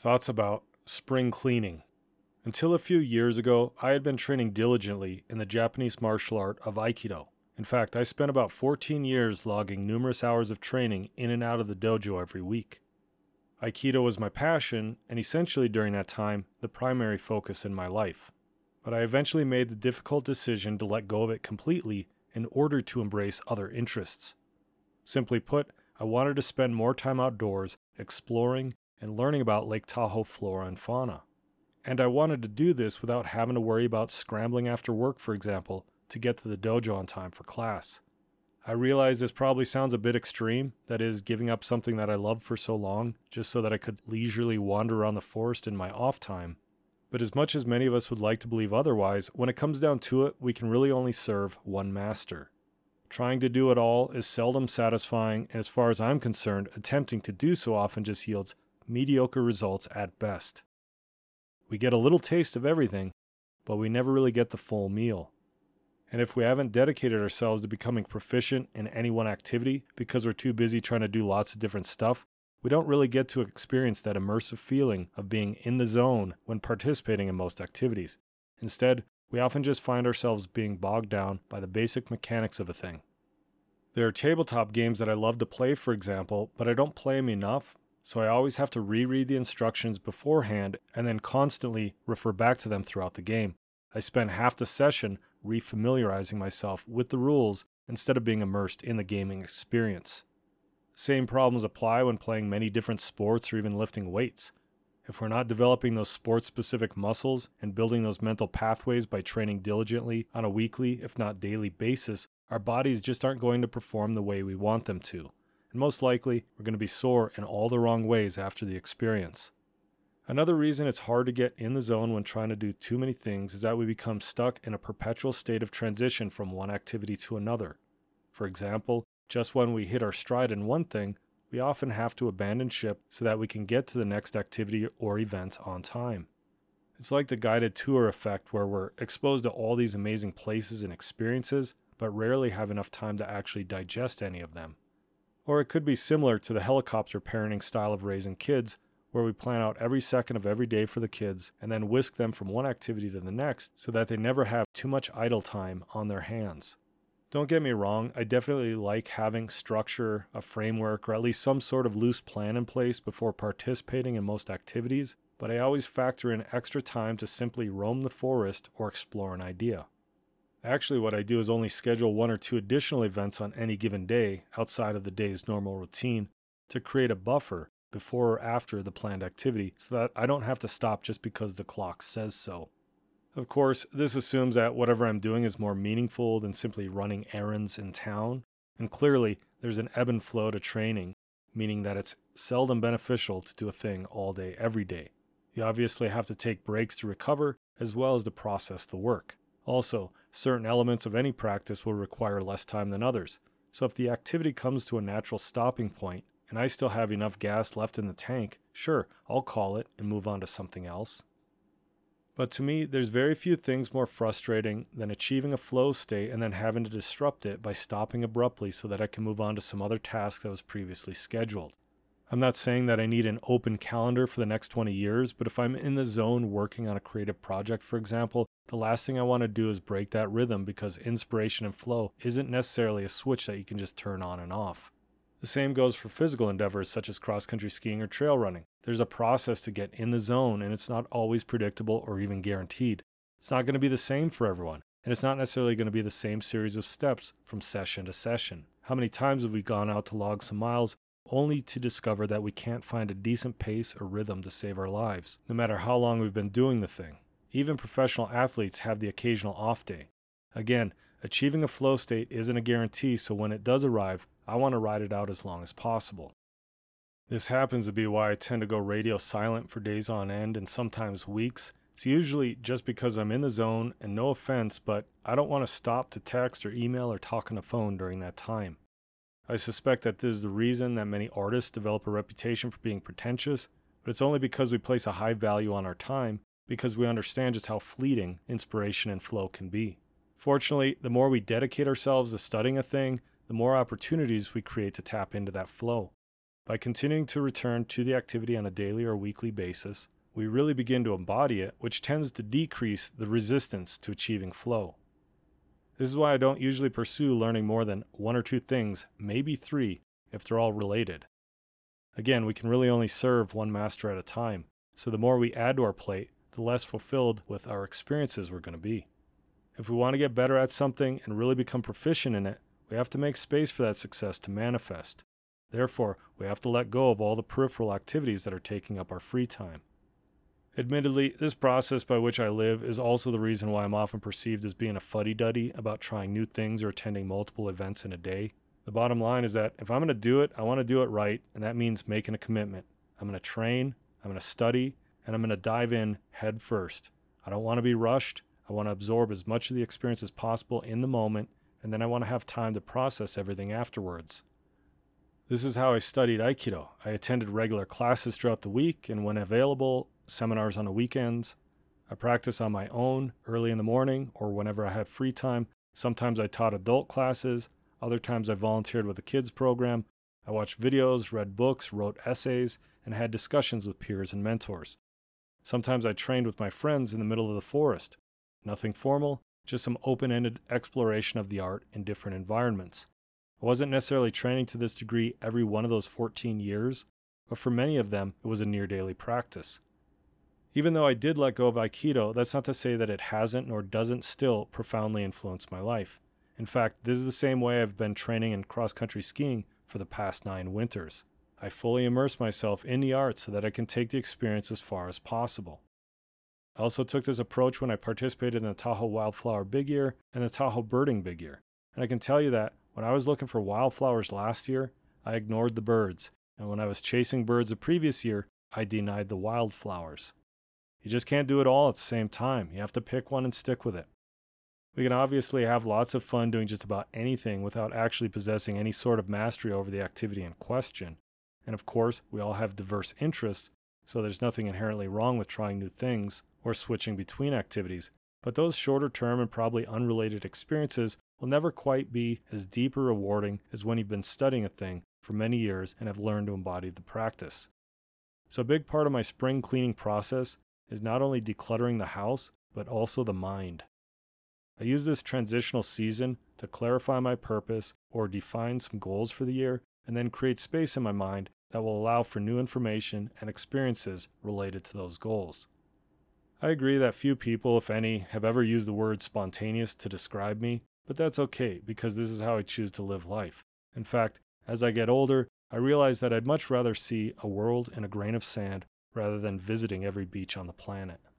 Thoughts about spring cleaning. Until a few years ago, I had been training diligently in the Japanese martial art of Aikido. In fact, I spent about 14 years logging numerous hours of training in and out of the dojo every week. Aikido was my passion, and essentially during that time, the primary focus in my life. But I eventually made the difficult decision to let go of it completely in order to embrace other interests. Simply put, I wanted to spend more time outdoors, exploring and learning about Lake Tahoe flora and fauna. And I wanted to do this without having to worry about scrambling after work, for example, to get to the dojo on time for class. I realize this probably sounds a bit extreme, that is, giving up something that I loved for so long just so that I could leisurely wander around the forest in my off time. But as much as many of us would like to believe otherwise, when it comes down to it, we can really only serve one master. Trying to do it all is seldom satisfying, and as far as I'm concerned, attempting to do so often just yields mediocre results at best. We get a little taste of everything, but we never really get the full meal. And if we haven't dedicated ourselves to becoming proficient in any one activity because we're too busy trying to do lots of different stuff, we don't really get to experience that immersive feeling of being in the zone when participating in most activities. Instead, we often just find ourselves being bogged down by the basic mechanics of a thing. There are tabletop games that I love to play, for example, but I don't play them enough, so I always have to reread the instructions beforehand and then constantly refer back to them throughout the game. I spend half the session refamiliarizing myself with the rules instead of being immersed in the gaming experience. The same problems apply when playing many different sports or even lifting weights. If we're not developing those sports-specific muscles and building those mental pathways by training diligently on a weekly, if not daily basis, our bodies just aren't going to perform the way we want them to. And most likely, we're going to be sore in all the wrong ways after the experience. Another reason it's hard to get in the zone when trying to do too many things is that we become stuck in a perpetual state of transition from one activity to another. For example, just when we hit our stride in one thing, we often have to abandon ship so that we can get to the next activity or event on time. It's like the guided tour effect where we're exposed to all these amazing places and experiences, but rarely have enough time to actually digest any of them. Or it could be similar to the helicopter parenting style of raising kids, where we plan out every second of every day for the kids and then whisk them from one activity to the next so that they never have too much idle time on their hands. Don't get me wrong, I definitely like having structure, a framework, or at least some sort of loose plan in place before participating in most activities, but I always factor in extra time to simply roam the forest or explore an idea. Actually, what I do is only schedule one or two additional events on any given day outside of the day's normal routine to create a buffer before or after the planned activity so that I don't have to stop just because the clock says so. Of course, this assumes that whatever I'm doing is more meaningful than simply running errands in town, and clearly there's an ebb and flow to training, meaning that it's seldom beneficial to do a thing all day every day. You obviously have to take breaks to recover as well as to process the work. Also, certain elements of any practice will require less time than others, so if the activity comes to a natural stopping point and I still have enough gas left in the tank, sure, I'll call it and move on to something else. But to me, there's very few things more frustrating than achieving a flow state and then having to disrupt it by stopping abruptly so that I can move on to some other task that was previously scheduled. I'm not saying that I need an open calendar for the next 20 years, but if I'm in the zone working on a creative project, for example, the last thing I want to do is break that rhythm because inspiration and flow isn't necessarily a switch that you can just turn on and off. The same goes for physical endeavors such as cross-country skiing or trail running. There's a process to get in the zone, and it's not always predictable or even guaranteed. It's not going to be the same for everyone, and it's not necessarily going to be the same series of steps from session to session. How many times have we gone out to log some miles only to discover that we can't find a decent pace or rhythm to save our lives, no matter how long we've been doing the thing? Even professional athletes have the occasional off day. Again, achieving a flow state isn't a guarantee, so when it does arrive, I want to ride it out as long as possible. This happens to be why I tend to go radio silent for days on end and sometimes weeks. It's usually just because I'm in the zone, and no offense, but I don't want to stop to text or email or talk on the phone during that time. I suspect that this is the reason that many artists develop a reputation for being pretentious, but it's only because we place a high value on our time because we understand just how fleeting inspiration and flow can be. Fortunately, the more we dedicate ourselves to studying a thing, the more opportunities we create to tap into that flow. By continuing to return to the activity on a daily or weekly basis, we really begin to embody it, which tends to decrease the resistance to achieving flow. This is why I don't usually pursue learning more than 1 or 2 things, maybe 3, if they're all related. Again, we can really only serve one master at a time, so the more we add to our plate, the less fulfilled with our experiences we're going to be. If we want to get better at something and really become proficient in it, we have to make space for that success to manifest. Therefore, we have to let go of all the peripheral activities that are taking up our free time. Admittedly, this process by which I live is also the reason why I'm often perceived as being a fuddy-duddy about trying new things or attending multiple events in a day. The bottom line is that if I'm going to do it, I want to do it right, and that means making a commitment. I'm going to train, I'm going to study, and I'm going to dive in head first. I don't want to be rushed. I want to absorb as much of the experience as possible in the moment, and then I want to have time to process everything afterwards. This is how I studied Aikido. I attended regular classes throughout the week, and when available, seminars on the weekends. I practiced on my own early in the morning or whenever I had free time. Sometimes I taught adult classes. Other times I volunteered with a kids program. I watched videos, read books, wrote essays, and had discussions with peers and mentors. Sometimes I trained with my friends in the middle of the forest. Nothing formal, just some open-ended exploration of the art in different environments. I wasn't necessarily training to this degree every one of those 14 years, but for many of them, it was a near daily practice. Even though I did let go of Aikido, that's not to say that it hasn't nor doesn't still profoundly influence my life. In fact, this is the same way I've been training in cross-country skiing for the past 9 winters. I fully immerse myself in the art so that I can take the experience as far as possible. I also took this approach when I participated in the Tahoe Wildflower Big Year and the Tahoe Birding Big Year. And I can tell you that when I was looking for wildflowers last year, I ignored the birds. And when I was chasing birds the previous year, I denied the wildflowers. You just can't do it all at the same time. You have to pick one and stick with it. We can obviously have lots of fun doing just about anything without actually possessing any sort of mastery over the activity in question. And of course, we all have diverse interests, so there's nothing inherently wrong with trying new things or switching between activities. But those shorter term and probably unrelated experiences will never quite be as deep or rewarding as when you've been studying a thing for many years and have learned to embody the practice. So a big part of my spring cleaning process is not only decluttering the house, but also the mind. I use this transitional season to clarify my purpose or define some goals for the year, and then create space in my mind that will allow for new information and experiences related to those goals. I agree that few people, if any, have ever used the word spontaneous to describe me, but that's okay because this is how I choose to live life. In fact, as I get older, I realize that I'd much rather see a world in a grain of sand rather than visiting every beach on the planet.